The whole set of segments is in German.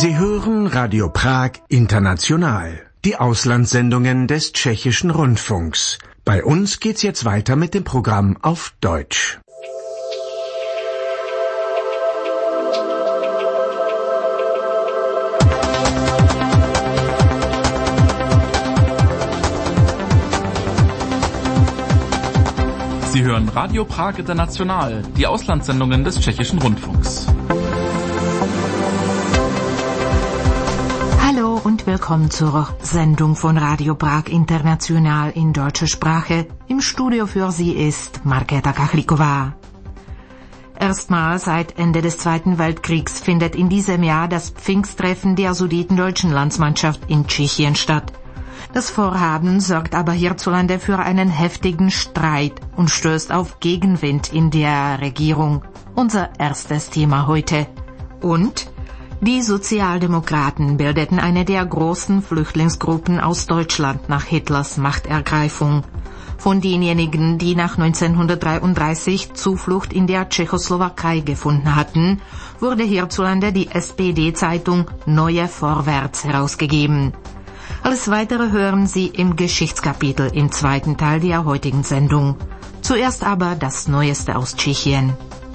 Sie hören Radio Prag International, die Auslandssendungen des Tschechischen Rundfunks. Bei uns geht's jetzt weiter mit dem Programm auf Deutsch. Sie hören Radio Prag International, die Auslandssendungen des Tschechischen Rundfunks. Hallo und willkommen zur Sendung von Radio Prag International in deutscher Sprache. Im Studio für Sie ist Markéta Kachlíková. Erstmals seit Ende des Zweiten Weltkriegs findet in diesem Jahr das Pfingsttreffen der sudetendeutschen Landsmannschaft in Tschechien statt. Das Vorhaben sorgt aber hierzulande für einen heftigen Streit und stößt auf Gegenwind in der Regierung. Unser erstes Thema heute. Und die Sozialdemokraten bildeten eine der großen Flüchtlingsgruppen aus Deutschland nach Hitlers Machtergreifung. Von denjenigen, die nach 1933 Zuflucht in der Tschechoslowakei gefunden hatten, wurde hierzulande die SPD-Zeitung Neue Vorwärts herausgegeben. Alles Weitere hören Sie im Geschichtskapitel im zweiten Teil der heutigen Sendung. Zuerst aber das Neueste aus Tschechien.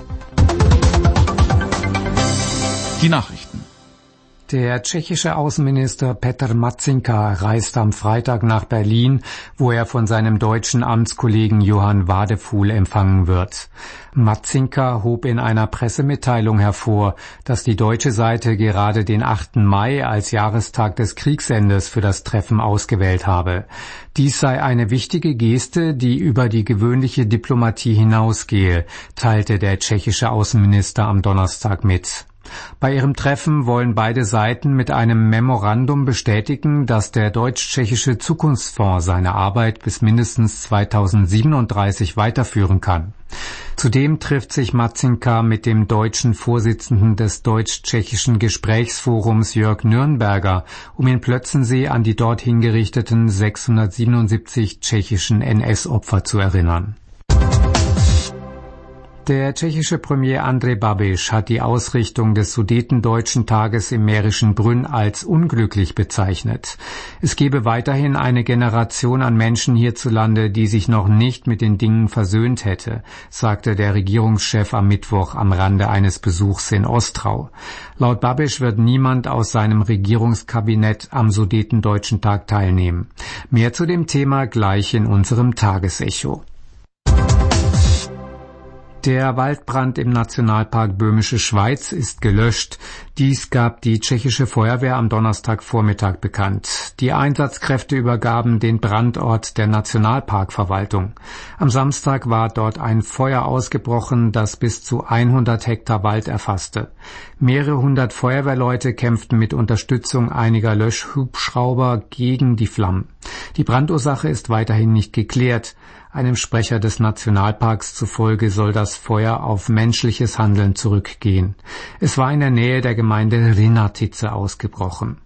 Die Nachrichten. Der tschechische Außenminister Petr Matzinka reist am Freitag nach Berlin, wo er von seinem deutschen Amtskollegen Johann Wadefuhl empfangen wird. Matzinka hob in einer Pressemitteilung hervor, dass die deutsche Seite gerade den 8. Mai als Jahrestag des Kriegsendes für das Treffen ausgewählt habe. Dies sei eine wichtige Geste, die über die gewöhnliche Diplomatie hinausgehe, teilte der tschechische Außenminister am Donnerstag mit. Bei ihrem Treffen wollen beide Seiten mit einem Memorandum bestätigen, dass der deutsch-tschechische Zukunftsfonds seine Arbeit bis mindestens 2037 weiterführen kann. Zudem trifft sich Matzinka mit dem deutschen Vorsitzenden des deutsch-tschechischen Gesprächsforums Jörg Nürnberger, um in Plötzensee an die dort hingerichteten 677 tschechischen NS-Opfer zu erinnern. Der tschechische Premier Andrej Babiš hat die Ausrichtung des Sudetendeutschen Tages im mährischen Brünn als unglücklich bezeichnet. Es gebe weiterhin eine Generation an Menschen hierzulande, die sich noch nicht mit den Dingen versöhnt hätte, sagte der Regierungschef am Mittwoch am Rande eines Besuchs in Ostrau. Laut Babiš wird niemand aus seinem Regierungskabinett am Sudetendeutschen Tag teilnehmen. Mehr zu dem Thema gleich in unserem Tagesecho. Der Waldbrand im Nationalpark Böhmische Schweiz ist gelöscht. Dies gab die tschechische Feuerwehr am Donnerstagvormittag bekannt. Die Einsatzkräfte übergaben den Brandort der Nationalparkverwaltung. Am Samstag war dort ein Feuer ausgebrochen, das bis zu 100 Hektar Wald erfasste. Mehrere hundert Feuerwehrleute kämpften mit Unterstützung einiger Löschhubschrauber gegen die Flammen. Die Brandursache ist weiterhin nicht geklärt. Einem Sprecher des Nationalparks zufolge soll das Feuer auf menschliches Handeln zurückgehen. Es war in der Nähe der Gemeinde Rinatice ausgebrochen.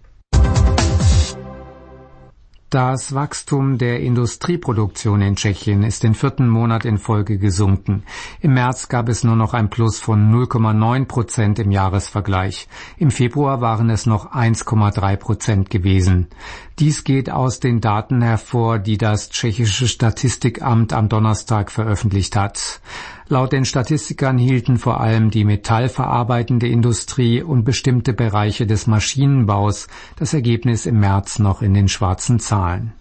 Das Wachstum der Industrieproduktion in Tschechien ist den 4. Monat in Folge gesunken. Im März gab es nur noch ein Plus von 0,9% im Jahresvergleich. Im Februar waren es noch 1,3% gewesen. Dies geht aus den Daten hervor, die das tschechische Statistikamt am Donnerstag veröffentlicht hat. Laut den Statistikern hielten vor allem die metallverarbeitende Industrie und bestimmte Bereiche des Maschinenbaus das Ergebnis im März noch in den schwarzen Zahlen.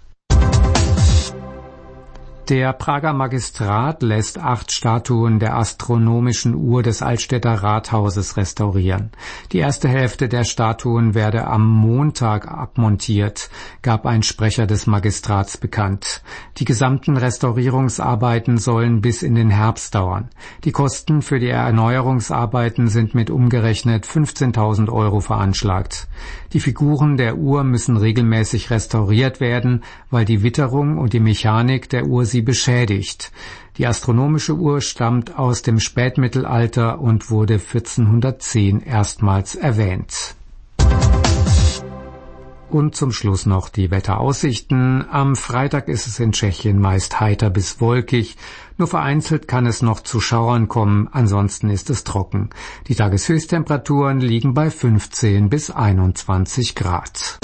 Der Prager Magistrat lässt 8 Statuen der astronomischen Uhr des Altstädter Rathauses restaurieren. Die erste Hälfte der Statuen werde am Montag abmontiert, gab ein Sprecher des Magistrats bekannt. Die gesamten Restaurierungsarbeiten sollen bis in den Herbst dauern. Die Kosten für die Erneuerungsarbeiten sind mit umgerechnet 15.000 € veranschlagt. Die Figuren der Uhr müssen regelmäßig restauriert werden, weil die Witterung und die Mechanik der Uhr sie beschädigt. Die astronomische Uhr stammt aus dem Spätmittelalter und wurde 1410 erstmals erwähnt. Und zum Schluss noch die Wetteraussichten. Am Freitag ist es in Tschechien meist heiter bis wolkig. Nur vereinzelt kann es noch zu Schauern kommen, ansonsten ist es trocken. Die Tageshöchsttemperaturen liegen bei 15 bis 21 Grad.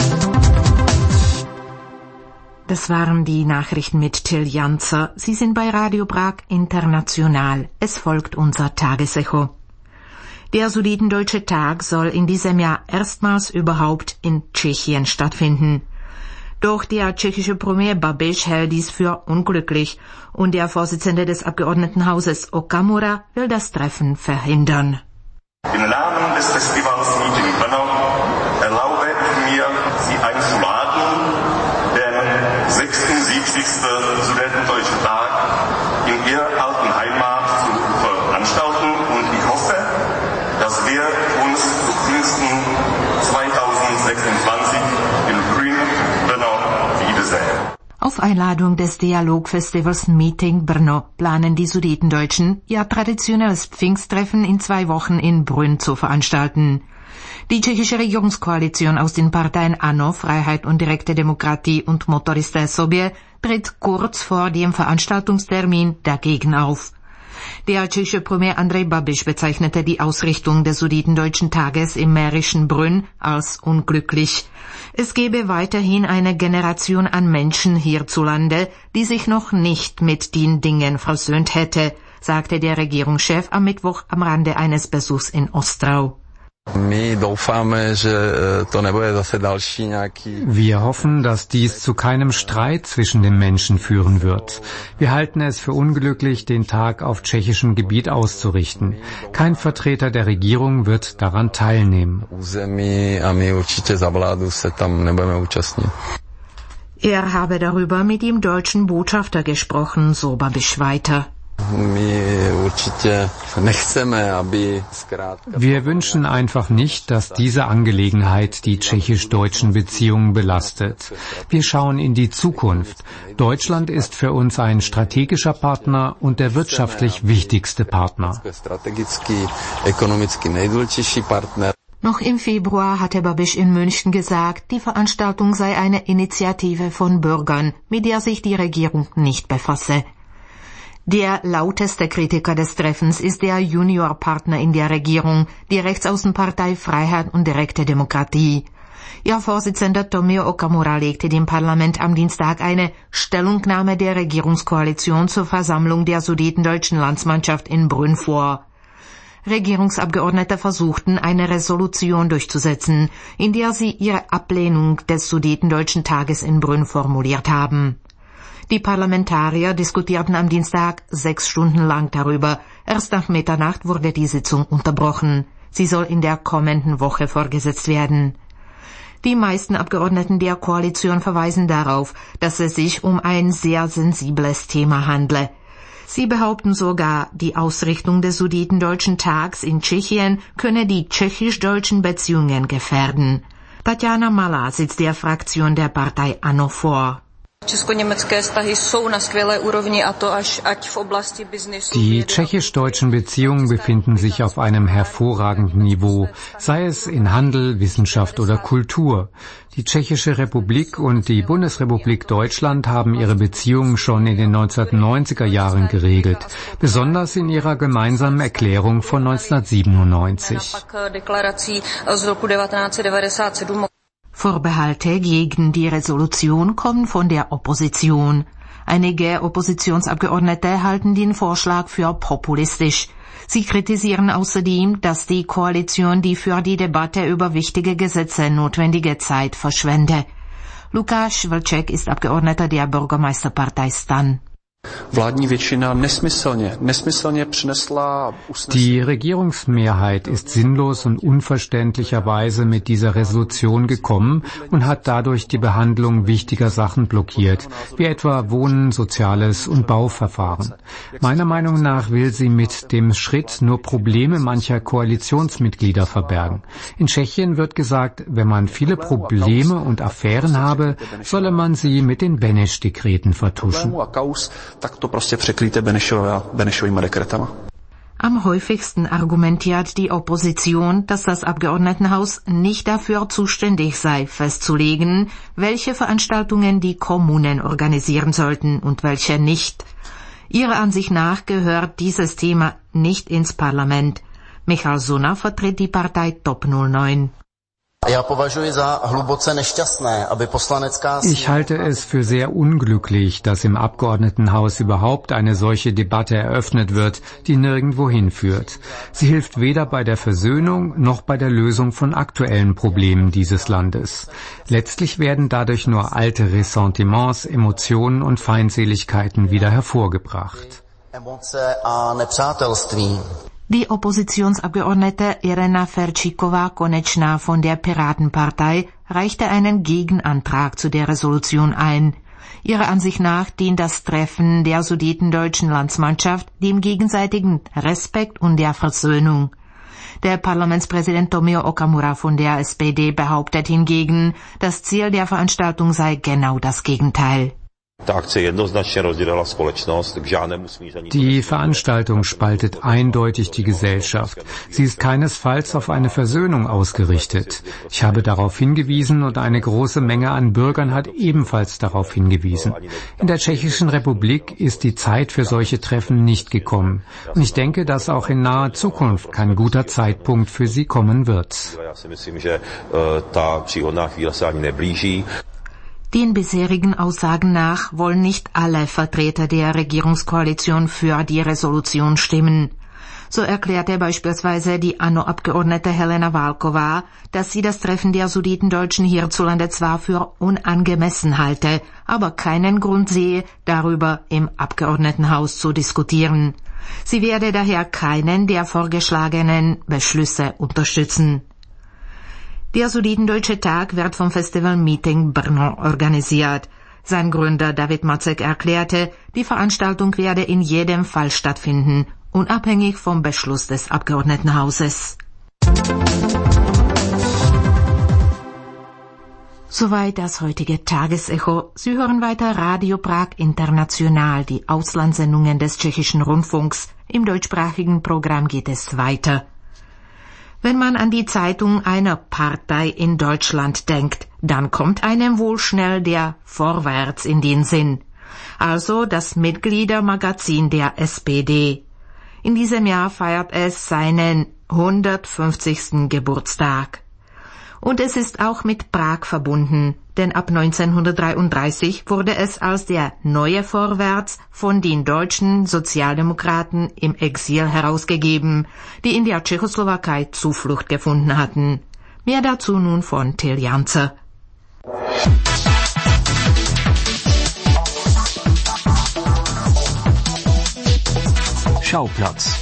Das waren die Nachrichten mit Till Janzer. Sie sind bei Radio Prag International. Es folgt unser Tagesecho. Der Sudetendeutsche Tag soll in diesem Jahr erstmals überhaupt in Tschechien stattfinden. Doch der tschechische Premier Babiš hält dies für unglücklich und der Vorsitzende des Abgeordnetenhauses Okamura will das Treffen verhindern. Im Namen des Festivals Meeting Brno erlaube ich mir, Sie einzuladen, den 76. Sudetendeutschen Tag in Ihrer alten Heimat zu veranstalten und ich hoffe, dass wir uns zu Pfingsten 2026 in Brno wiedersehen. Auf Einladung des Dialogfestivals Meeting Brno planen die Sudetendeutschen, ihr traditionelles Pfingsttreffen in 2 Wochen in Brünn zu veranstalten. Die tschechische Regierungskoalition aus den Parteien ANO, Freiheit und direkte Demokratie und Motoristé Sobě tritt kurz vor dem Veranstaltungstermin dagegen auf. Der tschechische Premier Andrej Babiš bezeichnete die Ausrichtung des Sudetendeutschen Tages im mährischen Brünn als unglücklich. Es gebe weiterhin eine Generation an Menschen hierzulande, die sich noch nicht mit den Dingen versöhnt hätte, sagte der Regierungschef am Mittwoch am Rande eines Besuchs in Ostrau. Wir hoffen, dass dies zu keinem Streit zwischen den Menschen führen wird. Wir halten es für unglücklich, den Tag auf tschechischem Gebiet auszurichten. Kein Vertreter der Regierung wird daran teilnehmen. Er habe darüber mit dem deutschen Botschafter gesprochen, so Babiš weiter. Wir wünschen einfach nicht, dass diese Angelegenheit die tschechisch-deutschen Beziehungen belastet. Wir schauen in die Zukunft. Deutschland ist für uns ein strategischer Partner und der wirtschaftlich wichtigste Partner. Noch im Februar hatte Babiš in München gesagt, die Veranstaltung sei eine Initiative von Bürgern, mit der sich die Regierung nicht befasse. Der lauteste Kritiker des Treffens ist der Juniorpartner in der Regierung, die Rechtsaußenpartei Freiheit und direkte Demokratie. Ihr Vorsitzender Tomio Okamura legte dem Parlament am Dienstag eine Stellungnahme der Regierungskoalition zur Versammlung der Sudetendeutschen Landsmannschaft in Brünn vor. Regierungsabgeordnete versuchten, eine Resolution durchzusetzen, in der sie ihre Ablehnung des Sudetendeutschen Tages in Brünn formuliert haben. Die Parlamentarier diskutierten am Dienstag 6 Stunden lang darüber. Erst nach Mitternacht wurde die Sitzung unterbrochen. Sie soll in der kommenden Woche fortgesetzt werden. Die meisten Abgeordneten der Koalition verweisen darauf, dass es sich um ein sehr sensibles Thema handle. Sie behaupten sogar, die Ausrichtung des Sudetendeutschen Tags in Tschechien könne die tschechisch-deutschen Beziehungen gefährden. Tatjana Malá sitzt der Fraktion der Partei ANO vor. Die tschechisch-deutschen Beziehungen befinden sich auf einem hervorragenden Niveau, sei es in Handel, Wissenschaft oder Kultur. Die Tschechische Republik und die Bundesrepublik Deutschland haben ihre Beziehungen schon in den 1990er Jahren geregelt, besonders in ihrer gemeinsamen Erklärung von 1997. Vorbehalte gegen die Resolution kommen von der Opposition. Einige Oppositionsabgeordnete halten den Vorschlag für populistisch. Sie kritisieren außerdem, dass die Koalition die für die Debatte über wichtige Gesetze notwendige Zeit verschwende. Lukáš Vlček ist Abgeordneter der Bürgermeisterpartei STAN. Die Regierungsmehrheit ist sinnlos und unverständlicherweise mit dieser Resolution gekommen und hat dadurch die Behandlung wichtiger Sachen blockiert, wie etwa Wohnen, Soziales und Bauverfahren. Meiner Meinung nach will sie mit dem Schritt nur Probleme mancher Koalitionsmitglieder verbergen. In Tschechien wird gesagt, wenn man viele Probleme und Affären habe, solle man sie mit den Beneš-Dekreten vertuschen. Am häufigsten argumentiert die Opposition, dass das Abgeordnetenhaus nicht dafür zuständig sei, festzulegen, welche Veranstaltungen die Kommunen organisieren sollten und welche nicht. Ihrer Ansicht nach gehört dieses Thema nicht ins Parlament. Michal Zuna vertritt die Partei Top 09. Ich halte es für sehr unglücklich, dass im Abgeordnetenhaus überhaupt eine solche Debatte eröffnet wird, die nirgendwo hinführt. Sie hilft weder bei der Versöhnung noch bei der Lösung von aktuellen Problemen dieses Landes. Letztlich werden dadurch nur alte Ressentiments, Emotionen und Feindseligkeiten wieder hervorgebracht. Die Oppositionsabgeordnete Irena Ferčíková-Konečná von der Piratenpartei reichte einen Gegenantrag zu der Resolution ein. Ihrer Ansicht nach dient das Treffen der sudetendeutschen Landsmannschaft dem gegenseitigen Respekt und der Versöhnung. Der Parlamentspräsident Tomio Okamura von der SPD behauptet hingegen, das Ziel der Veranstaltung sei genau das Gegenteil. Die Veranstaltung spaltet eindeutig die Gesellschaft. Sie ist keinesfalls auf eine Versöhnung ausgerichtet. Ich habe darauf hingewiesen und eine große Menge an Bürgern hat ebenfalls darauf hingewiesen. In der Tschechischen Republik ist die Zeit für solche Treffen nicht gekommen. Und ich denke, dass auch in naher Zukunft kein guter Zeitpunkt für sie kommen wird. Den bisherigen Aussagen nach wollen nicht alle Vertreter der Regierungskoalition für die Resolution stimmen. So erklärte beispielsweise die ANO-Abgeordnete Helena Válková, dass sie das Treffen der Sudetendeutschen hierzulande zwar für unangemessen halte, aber keinen Grund sehe, darüber im Abgeordnetenhaus zu diskutieren. Sie werde daher keinen der vorgeschlagenen Beschlüsse unterstützen. Der Sudetendeutsche Tag wird vom Festival Meeting Brno organisiert. Sein Gründer David Macek erklärte, die Veranstaltung werde in jedem Fall stattfinden, unabhängig vom Beschluss des Abgeordnetenhauses. Soweit das heutige Tagesecho. Sie hören weiter Radio Prag International, die Auslandssendungen des Tschechischen Rundfunks. Im deutschsprachigen Programm geht es weiter. Wenn man an die Zeitung einer Partei in Deutschland denkt, dann kommt einem wohl schnell der Vorwärts in den Sinn. Also das Mitgliedermagazin der SPD. In diesem Jahr feiert es seinen 150. Geburtstag. Und es ist auch mit Prag verbunden, denn ab 1933 wurde es als der neue Vorwärts von den deutschen Sozialdemokraten im Exil herausgegeben, die in der Tschechoslowakei Zuflucht gefunden hatten. Mehr dazu nun von Till Janzer. Schauplatz.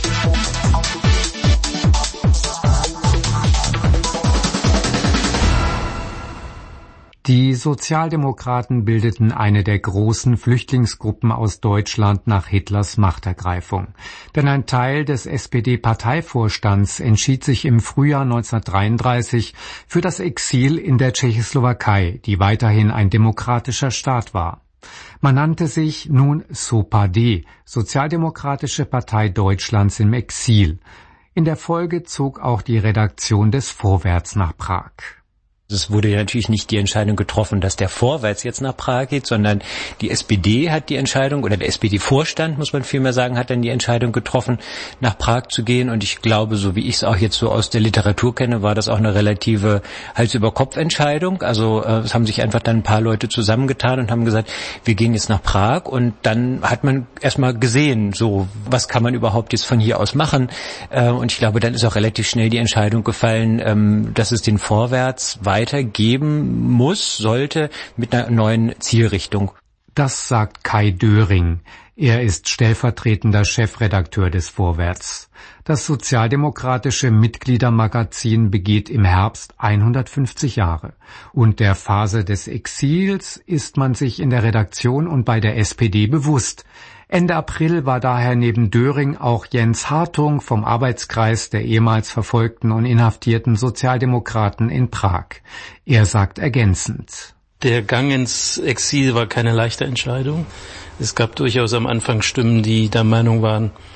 Die Sozialdemokraten bildeten eine der großen Flüchtlingsgruppen aus Deutschland nach Hitlers Machtergreifung. Denn ein Teil des SPD-Parteivorstands entschied sich im Frühjahr 1933 für das Exil in der Tschechoslowakei, die weiterhin ein demokratischer Staat war. Man nannte sich nun SOPAD, Sozialdemokratische Partei Deutschlands im Exil. In der Folge zog auch die Redaktion des Vorwärts nach Prag. Es wurde ja natürlich nicht die Entscheidung getroffen, dass der Vorwärts jetzt nach Prag geht, sondern die SPD hat die Entscheidung, oder der SPD-Vorstand, muss man vielmehr sagen, hat dann die Entscheidung getroffen, nach Prag zu gehen. Und ich glaube, so wie ich es auch jetzt so aus der Literatur kenne, war das auch eine relative Hals-über-Kopf-Entscheidung. Also es haben sich einfach dann ein paar Leute zusammengetan und haben gesagt, wir gehen jetzt nach Prag. Und dann hat man erstmal gesehen, so was kann man überhaupt jetzt von hier aus machen. Und ich glaube, dann ist auch relativ schnell die Entscheidung gefallen, dass es den Vorwärts weitergeben muss, sollte, mit einer neuen Zielrichtung. Das sagt Kai Döring. Er ist stellvertretender Chefredakteur des Vorwärts. Das sozialdemokratische Mitgliedermagazin begeht im Herbst 150 Jahre. Und der Phase des Exils ist man sich in der Redaktion und bei der SPD bewusst. Ende April war daher neben Döring auch Jens Hartung vom Arbeitskreis der ehemals verfolgten und inhaftierten Sozialdemokraten in Prag. Er sagt ergänzend: Der Gang ins Exil war keine leichte Entscheidung. Es gab durchaus am Anfang Stimmen, die der Meinung waren,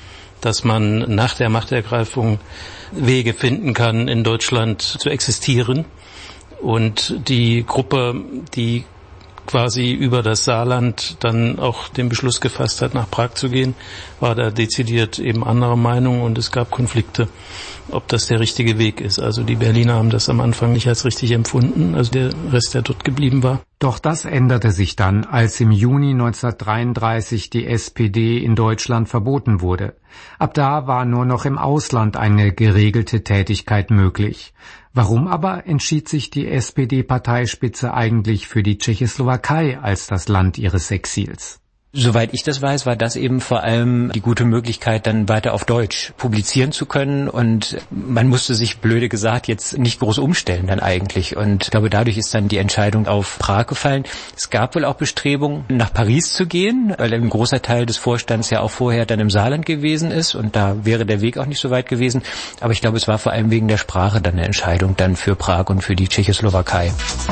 dass man nach der Machtergreifung Wege finden kann, in Deutschland zu existieren. Und die Gruppe, die quasi über das Saarland dann auch den Beschluss gefasst hat, nach Prag zu gehen, war da dezidiert eben anderer Meinung und es gab Konflikte, ob das der richtige Weg ist. Also die Berliner haben das am Anfang nicht als richtig empfunden, also der Rest, der dort geblieben war. Doch das änderte sich dann, als im Juni 1933 die SPD in Deutschland verboten wurde. Ab da war nur noch im Ausland eine geregelte Tätigkeit möglich. Warum aber entschied sich die SPD-Parteispitze eigentlich für die Tschechoslowakei als das Land ihres Exils? Soweit ich das weiß, war das eben vor allem die gute Möglichkeit, dann weiter auf Deutsch publizieren zu können und man musste sich, blöde gesagt, jetzt nicht groß umstellen dann eigentlich und ich glaube, dadurch ist dann die Entscheidung auf Prag gefallen. Es gab wohl auch Bestrebungen, nach Paris zu gehen, weil ein großer Teil des Vorstands ja auch vorher dann im Saarland gewesen ist und da wäre der Weg auch nicht so weit gewesen, aber ich glaube, es war vor allem wegen der Sprache dann eine Entscheidung dann für Prag und für die Tschechoslowakei.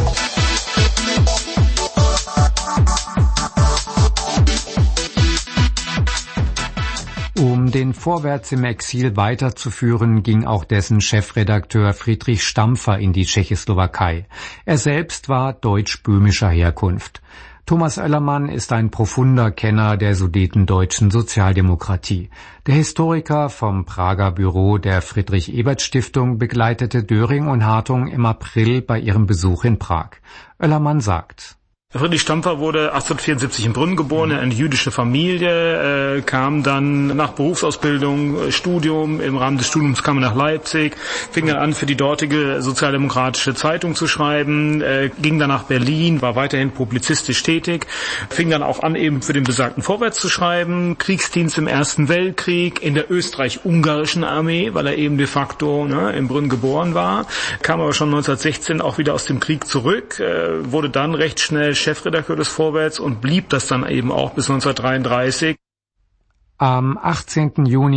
Um den Vorwärts im Exil weiterzuführen, ging auch dessen Chefredakteur Friedrich Stampfer in die Tschechoslowakei. Er selbst war deutsch-böhmischer Herkunft. Thomas Oellermann ist ein profunder Kenner der sudetendeutschen Sozialdemokratie. Der Historiker vom Prager Büro der Friedrich-Ebert-Stiftung begleitete Döring und Hartung im April bei ihrem Besuch in Prag. Oellermann sagt: Friedrich Stampfer wurde 1874 in Brünn geboren, in eine jüdische Familie, kam dann nach Berufsausbildung, Studium, im Rahmen des Studiums kam er nach Leipzig, fing dann an, für die dortige sozialdemokratische Zeitung zu schreiben, ging dann nach Berlin, war weiterhin publizistisch tätig, fing dann auch an, eben für den besagten Vorwärts zu schreiben, Kriegsdienst im Ersten Weltkrieg, in der österreich-ungarischen Armee, weil er eben de facto in Brünn geboren war, kam aber schon 1916 auch wieder aus dem Krieg zurück, wurde dann recht schnell Chefredakteur des Vorwärts und blieb das dann eben auch bis 1933. Am 18. Juni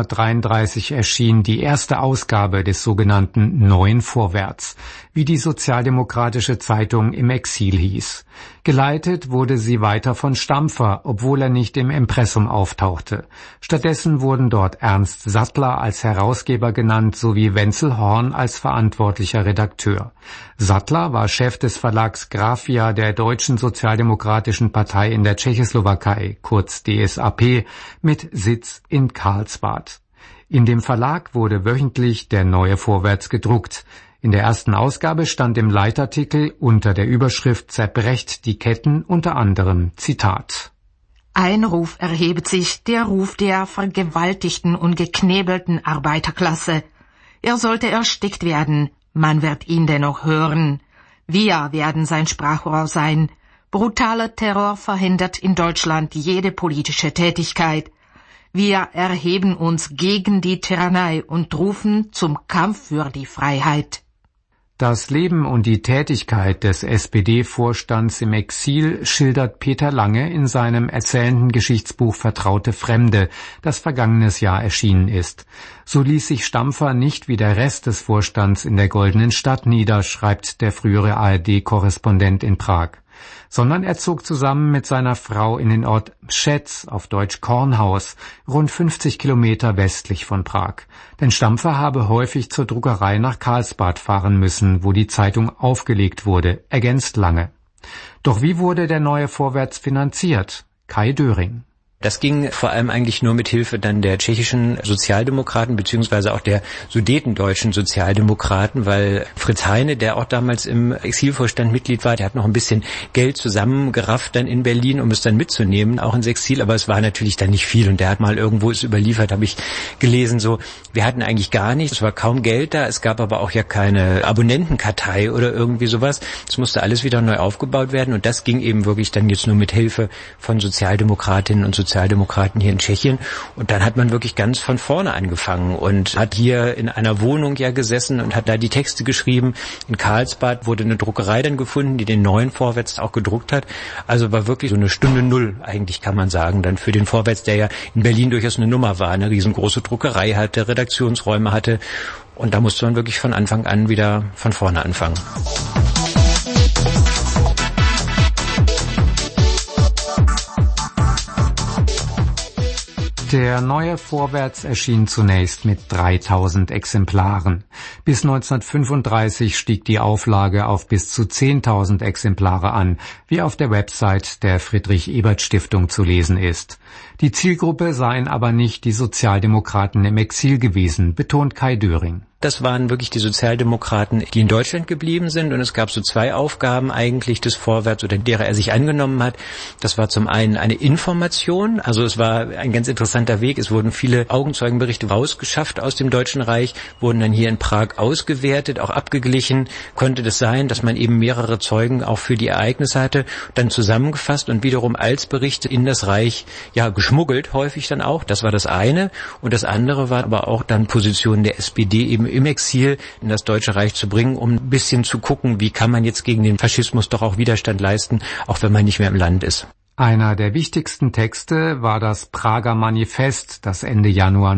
1933 erschien die erste Ausgabe des sogenannten Neuen Vorwärts, wie die sozialdemokratische Zeitung im Exil hieß. Geleitet wurde sie weiter von Stampfer, obwohl er nicht im Impressum auftauchte. Stattdessen wurden dort Ernst Sattler als Herausgeber genannt sowie Wenzel Horn als verantwortlicher Redakteur. Sattler war Chef des Verlags Grafia der Deutschen Sozialdemokratischen Partei in der Tschechoslowakei, kurz DSAP, mit Sitz in Karlsbad. In dem Verlag wurde wöchentlich der Neue Vorwärts gedruckt. In der ersten Ausgabe stand im Leitartikel unter der Überschrift "Zerbrecht die Ketten" unter anderem Zitat: Ein Ruf erhebt sich, der Ruf der vergewaltigten und geknebelten Arbeiterklasse. Er sollte erstickt werden, man wird ihn dennoch hören. Wir werden sein Sprachrohr sein. Brutaler Terror verhindert in Deutschland jede politische Tätigkeit. Wir erheben uns gegen die Tyrannei und rufen zum Kampf für die Freiheit. Das Leben und die Tätigkeit des SPD-Vorstands im Exil schildert Peter Lange in seinem erzählenden Geschichtsbuch Vertraute Fremde, das vergangenes Jahr erschienen ist. So ließ sich Stampfer nicht wie der Rest des Vorstands in der Goldenen Stadt nieder, schreibt der frühere ARD-Korrespondent in Prag, sondern er zog zusammen mit seiner Frau in den Ort Mschetz, auf Deutsch Kornhaus, rund 50 Kilometer westlich von Prag. Denn Stampfer habe häufig zur Druckerei nach Karlsbad fahren müssen, wo die Zeitung aufgelegt wurde, ergänzt Lange. Doch wie wurde der Neue Vorwärts finanziert? Kai Döring. Das ging vor allem eigentlich nur mit Hilfe dann der tschechischen Sozialdemokraten beziehungsweise auch der sudetendeutschen Sozialdemokraten, weil Fritz Heine, der auch damals im Exilvorstand Mitglied war, der hat noch ein bisschen Geld zusammengerafft dann in Berlin, um es dann mitzunehmen, auch ins Exil, aber es war natürlich dann nicht viel und der hat mal irgendwo es überliefert, habe ich gelesen, so, wir hatten eigentlich gar nichts, es war kaum Geld da, es gab aber auch ja keine Abonnentenkartei oder irgendwie sowas, es musste alles wieder neu aufgebaut werden und das ging eben wirklich dann jetzt nur mit Hilfe von Sozialdemokratinnen und Sozialdemokraten hier in Tschechien und dann hat man wirklich ganz von vorne angefangen und hat hier in einer Wohnung ja gesessen und hat da die Texte geschrieben. In Karlsbad wurde eine Druckerei dann gefunden, die den Neuen Vorwärts auch gedruckt hat. Also war wirklich so eine Stunde Null, eigentlich kann man sagen, dann für den Vorwärts, der ja in Berlin durchaus eine Nummer war, eine riesengroße Druckerei hatte, Redaktionsräume hatte und da musste man wirklich von Anfang an wieder von vorne anfangen. Der neue Vorwärts erschien zunächst mit 3000 Exemplaren. Bis 1935 stieg die Auflage auf bis zu 10.000 Exemplare an, wie auf der Website der Friedrich-Ebert-Stiftung zu lesen ist. Die Zielgruppe seien aber nicht die Sozialdemokraten im Exil gewesen, betont Kai Döring. Das waren wirklich die Sozialdemokraten, die in Deutschland geblieben sind. Und es gab so zwei Aufgaben eigentlich des Vorwärts, oder derer er sich angenommen hat. Das war zum einen eine Information. Also es war ein ganz interessanter Weg. Es wurden viele Augenzeugenberichte rausgeschafft aus dem Deutschen Reich, wurden dann hier in Prag ausgewertet, auch abgeglichen. Konnte das sein, dass man eben mehrere Zeugen auch für die Ereignisse hatte, dann zusammengefasst und wiederum als Berichte in das Reich geschmuggelt, häufig dann auch. Das war das eine. Und das andere war aber auch dann Positionen der SPD eben im Exil in das Deutsche Reich zu bringen, um ein bisschen zu gucken, wie kann man jetzt gegen den Faschismus doch auch Widerstand leisten, auch wenn man nicht mehr im Land ist. Einer der wichtigsten Texte war das Prager Manifest, das Ende Januar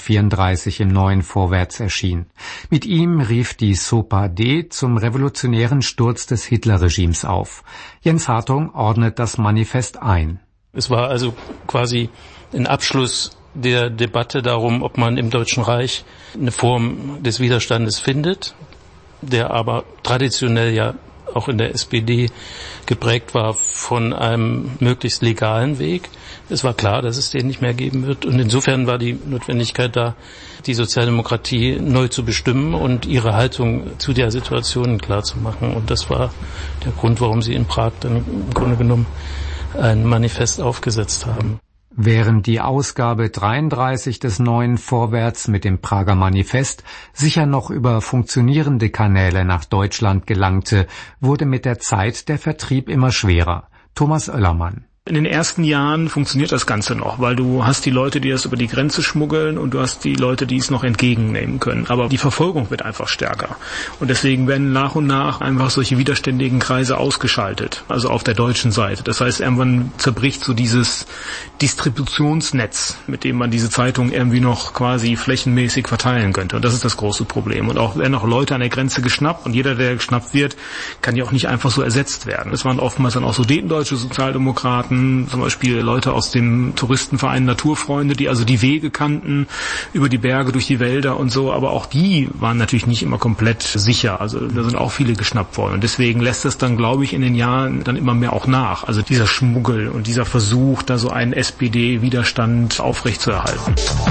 1934 im Neuen Vorwärts erschien. Mit ihm rief die SOPAD zum revolutionären Sturz des Hitlerregimes auf. Jens Hartung ordnet das Manifest ein. Es war also quasi ein Abschluss der Debatte darum, ob man im Deutschen Reich eine Form des Widerstandes findet, der aber traditionell ja auch in der SPD geprägt war von einem möglichst legalen Weg. Es war klar, dass es den nicht mehr geben wird. Und insofern war die Notwendigkeit da, die Sozialdemokratie neu zu bestimmen und ihre Haltung zu der Situation klar zu machen. Und das war der Grund, warum sie in Prag dann im Grunde genommen ein Manifest aufgesetzt haben. Während die Ausgabe 33 des Neuen Vorwärts mit dem Prager Manifest sicher noch über funktionierende Kanäle nach Deutschland gelangte, wurde mit der Zeit der Vertrieb immer schwerer. Thomas Oellermann. In den ersten Jahren funktioniert das Ganze noch, weil du hast die Leute, die das über die Grenze schmuggeln, und du hast die Leute, die es noch entgegennehmen können. Aber die Verfolgung wird einfach stärker. Und deswegen werden nach und nach einfach solche widerständigen Kreise ausgeschaltet, also auf der deutschen Seite. Das heißt, irgendwann zerbricht so dieses Distributionsnetz, mit dem man diese Zeitung irgendwie noch quasi flächenmäßig verteilen könnte. Und das ist das große Problem. Und auch werden auch Leute an der Grenze geschnappt, und jeder, der geschnappt wird, kann ja auch nicht einfach so ersetzt werden. Es waren oftmals dann auch sudetendeutsche Sozialdemokraten, zum Beispiel Leute aus dem Touristenverein Naturfreunde, die also die Wege kannten, über die Berge, durch die Wälder und so, aber auch die waren natürlich nicht immer komplett sicher, also da sind auch viele geschnappt worden, und deswegen lässt das dann, glaube ich, in den Jahren dann immer mehr auch nach, also dieser Schmuggel und dieser Versuch, da so einen SPD-Widerstand aufrechtzuerhalten.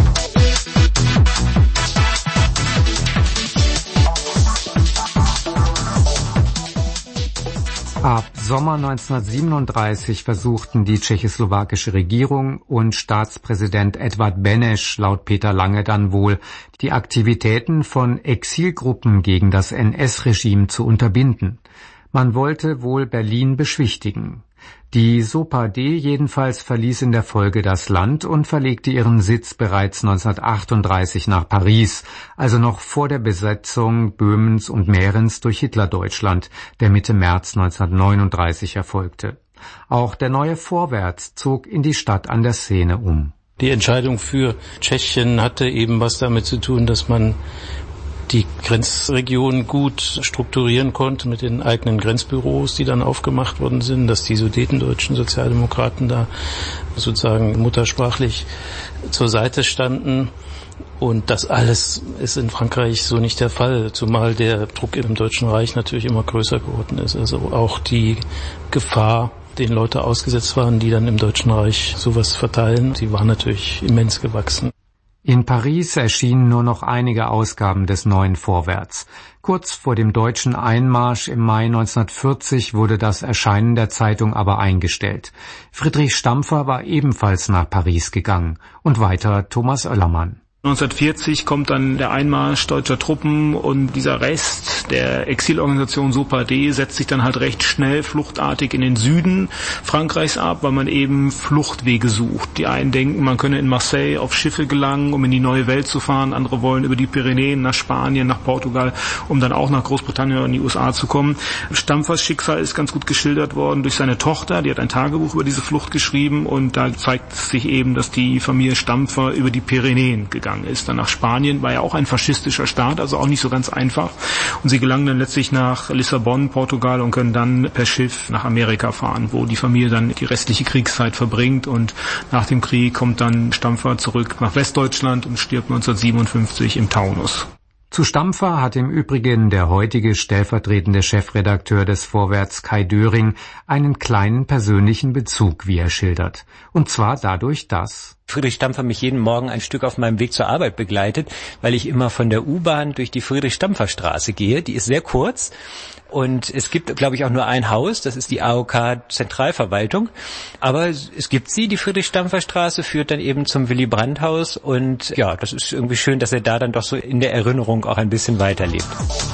Ab Sommer 1937 versuchten die tschechoslowakische Regierung und Staatspräsident Edvard Beneš laut Peter Lange dann wohl, die Aktivitäten von Exilgruppen gegen das NS-Regime zu unterbinden. Man wollte wohl Berlin beschwichtigen. Die SOPAD jedenfalls verließ in der Folge das Land und verlegte ihren Sitz bereits 1938 nach Paris, also noch vor der Besetzung Böhmens und Mährens durch Hitlerdeutschland, der Mitte März 1939 erfolgte. Auch der Neue Vorwärts zog in die Stadt an der Seine um. Die Entscheidung für Tschechien hatte eben was damit zu tun, dass man die Grenzregion gut strukturieren konnte mit den eigenen Grenzbüros, die dann aufgemacht worden sind, dass die sudetendeutschen Sozialdemokraten da sozusagen muttersprachlich zur Seite standen. Und das alles ist in Frankreich so nicht der Fall, zumal der Druck im Deutschen Reich natürlich immer größer geworden ist. Also auch die Gefahr, den Leute ausgesetzt waren, die dann im Deutschen Reich sowas verteilen, die war natürlich immens gewachsen. In Paris erschienen nur noch einige Ausgaben des Neuen Vorwärts. Kurz vor dem deutschen Einmarsch im Mai 1940 wurde das Erscheinen der Zeitung aber eingestellt. Friedrich Stampfer war ebenfalls nach Paris gegangen. Und weiter Thomas Oellermann. 1940 kommt dann der Einmarsch deutscher Truppen, und dieser Rest der Exilorganisation SOPAD setzt sich dann halt recht schnell fluchtartig in den Süden Frankreichs ab, weil man eben Fluchtwege sucht. Die einen denken, man könne in Marseille auf Schiffe gelangen, um in die neue Welt zu fahren. Andere wollen über die Pyrenäen nach Spanien, nach Portugal, um dann auch nach Großbritannien und die USA zu kommen. Stampfers Schicksal ist ganz gut geschildert worden durch seine Tochter. Die hat ein Tagebuch über diese Flucht geschrieben, und da zeigt sich eben, dass die Familie Stampfer über die Pyrenäen gegangen gegangen ist. Dann nach Spanien, war ja auch ein faschistischer Staat, also auch nicht so ganz einfach. Und sie gelangen dann letztlich nach Lissabon, Portugal, und können dann per Schiff nach Amerika fahren, wo die Familie dann die restliche Kriegszeit verbringt. Und nach dem Krieg kommt dann Stampfer zurück nach Westdeutschland und stirbt 1957 im Taunus. Zu Stampfer hat im Übrigen der heutige stellvertretende Chefredakteur des Vorwärts Kai Döring einen kleinen persönlichen Bezug, wie er schildert. Und zwar dadurch, dass Friedrich Stampfer mich jeden Morgen ein Stück auf meinem Weg zur Arbeit begleitet, weil ich immer von der U-Bahn durch die Friedrich-Stampfer-Straße gehe. Die ist sehr kurz und es gibt, glaube ich, auch nur ein Haus, das ist die AOK-Zentralverwaltung. Aber es gibt sie, die Friedrich-Stampfer-Straße führt dann eben zum Willy-Brandt-Haus und ja, das ist irgendwie schön, dass er da dann doch so in der Erinnerung auch ein bisschen weiterlebt.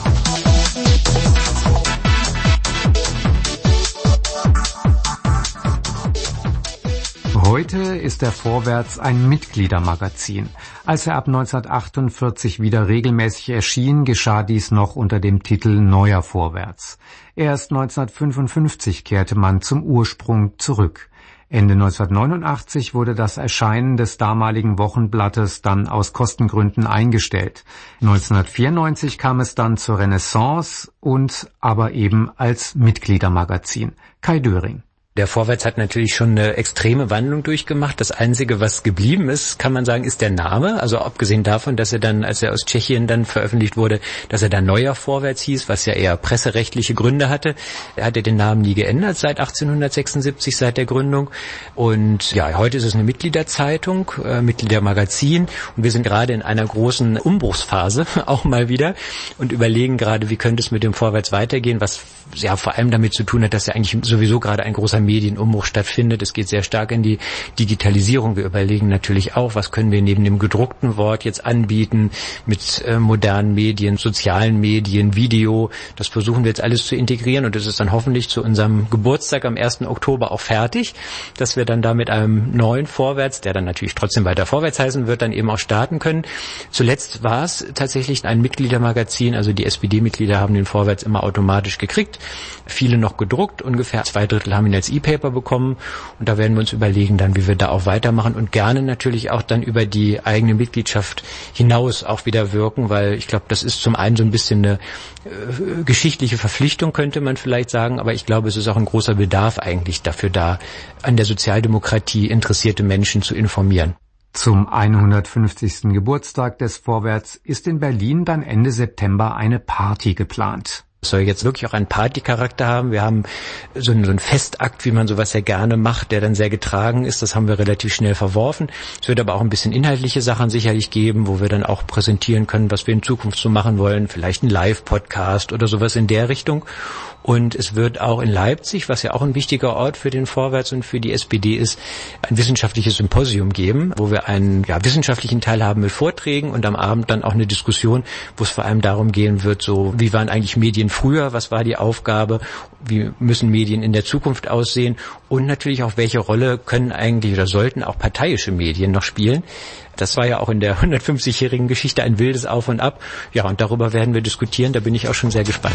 Heute ist der Vorwärts ein Mitgliedermagazin. Als er ab 1948 wieder regelmäßig erschien, geschah dies noch unter dem Titel Neuer Vorwärts. Erst 1955 kehrte man zum Ursprung zurück. Ende 1989 wurde das Erscheinen des damaligen Wochenblattes dann aus Kostengründen eingestellt. 1994 kam es dann zur Renaissance und aber eben als Mitgliedermagazin. Kai Döring. Der Vorwärts hat natürlich schon eine extreme Wandlung durchgemacht. Das Einzige, was geblieben ist, kann man sagen, ist der Name. Also abgesehen davon, dass er dann, als er aus Tschechien dann veröffentlicht wurde, dass er dann Neuer Vorwärts hieß, was ja eher presserechtliche Gründe hatte. Er hatte den Namen nie geändert seit 1876, seit der Gründung. Und ja, heute ist es eine Mitgliederzeitung, Mitgliedermagazin. Und wir sind gerade in einer großen Umbruchsphase, auch mal wieder, und überlegen gerade, wie könnte es mit dem Vorwärts weitergehen, was ja vor allem damit zu tun hat, dass ja eigentlich sowieso gerade ein großer Medienumbruch stattfindet. Es geht sehr stark in die Digitalisierung. Wir überlegen natürlich auch, was können wir neben dem gedruckten Wort jetzt anbieten mit modernen Medien, sozialen Medien, Video. Das versuchen wir jetzt alles zu integrieren und es ist dann hoffentlich zu unserem Geburtstag am 1. Oktober auch fertig, dass wir dann da mit einem neuen Vorwärts, der dann natürlich trotzdem weiter Vorwärts heißen wird, dann eben auch starten können. Zuletzt war es tatsächlich ein Mitgliedermagazin, also die SPD-Mitglieder haben den Vorwärts immer automatisch gekriegt, viele noch gedruckt, ungefähr 2/3 haben ihn als E-Paper bekommen und da werden wir uns überlegen dann, wie wir da auch weitermachen und gerne natürlich auch dann über die eigene Mitgliedschaft hinaus auch wieder wirken, weil ich glaube, das ist zum einen so ein bisschen eine geschichtliche Verpflichtung, könnte man vielleicht sagen, aber ich glaube, es ist auch ein großer Bedarf eigentlich dafür da, an der Sozialdemokratie interessierte Menschen zu informieren. Zum 150. Geburtstag des Vorwärts ist in Berlin dann Ende September eine Party geplant. Es soll jetzt wirklich auch einen Partycharakter haben. Wir haben so einen Festakt, wie man sowas ja gerne macht, der dann sehr getragen ist. Das haben wir relativ schnell verworfen. Es wird aber auch ein bisschen inhaltliche Sachen sicherlich geben, wo wir dann auch präsentieren können, was wir in Zukunft so machen wollen. Vielleicht ein Live-Podcast oder sowas in der Richtung. Und es wird auch in Leipzig, was ja auch ein wichtiger Ort für den Vorwärts und für die SPD ist, ein wissenschaftliches Symposium geben, wo wir einen wissenschaftlichen Teil haben mit Vorträgen und am Abend dann auch eine Diskussion, wo es vor allem darum gehen wird, so wie waren eigentlich Medien früher, was war die Aufgabe, wie müssen Medien in der Zukunft aussehen und natürlich auch, welche Rolle können eigentlich oder sollten auch parteiische Medien noch spielen. Das war ja auch in der 150-jährigen Geschichte ein wildes Auf und Ab. Ja, und darüber werden wir diskutieren, da bin ich auch schon sehr gespannt.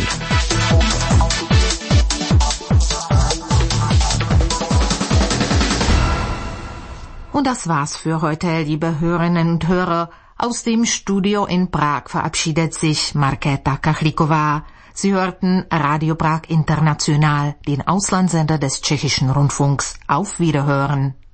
Und das war's für heute, liebe Hörerinnen und Hörer. Aus dem Studio in Prag verabschiedet sich Markéta Kachliková. Sie hörten Radio Prag International, den Auslandssender des Tschechischen Rundfunks. Auf Wiederhören.